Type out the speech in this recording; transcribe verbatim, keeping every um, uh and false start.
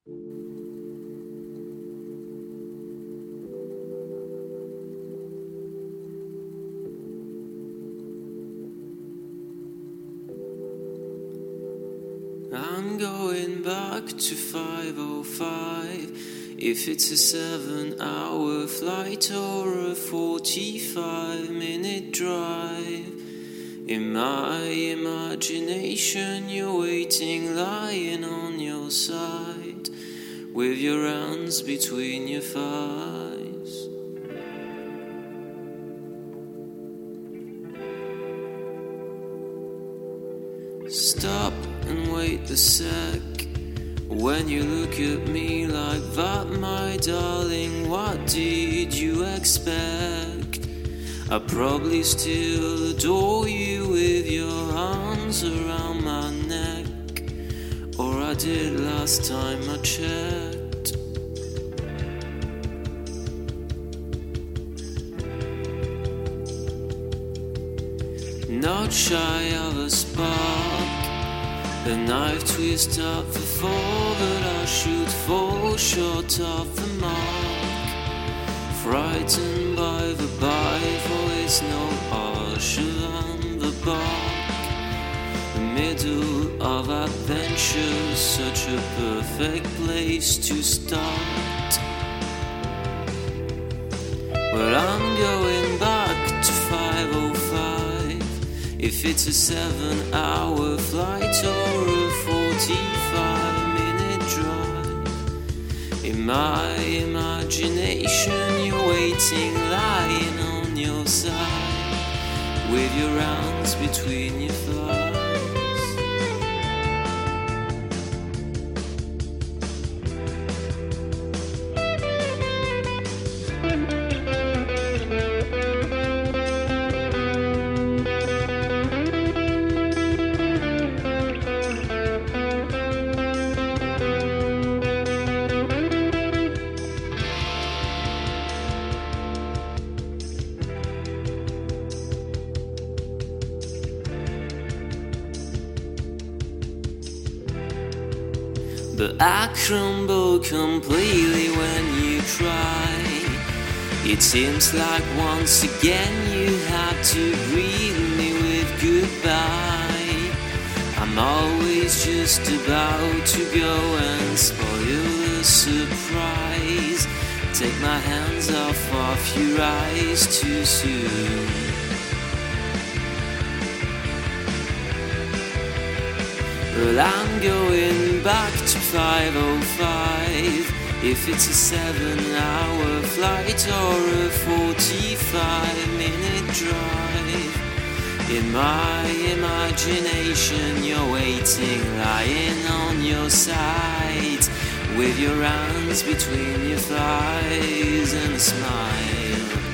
I'm going back to five oh five. If it's a seven-hour flight or a forty-five minute drive, in my imagination you're waiting, lying on your side, with your hands between your thighs. Stop and wait a sec. When you look at me like that, my darling, what did you expect? I probably still adore you with your arms around my neck, or I did last time I checked. Not shy of a spark, the knife twist up the fall, but I should fall short of the mark. Frightened by the bite, for it's no arch on the bark. The middle of adventure, such a perfect place to start. Well, I'm going back to five oh five. If it's a seven-hour flight or a forty-five minute drive, in my imagination you're waiting, lying on your side, with your hands between your thighs. But I crumble completely when you try. It seems like once again you had to greet me with goodbye. I'm always just about to go and spoil the surprise. Take my hands off of your eyes too soon. Well, I'm going back to five oh five. If it's a seven-hour flight or a forty-five minute drive, in my imagination you're waiting, lying on your side, with your hands between your thighs and a smile.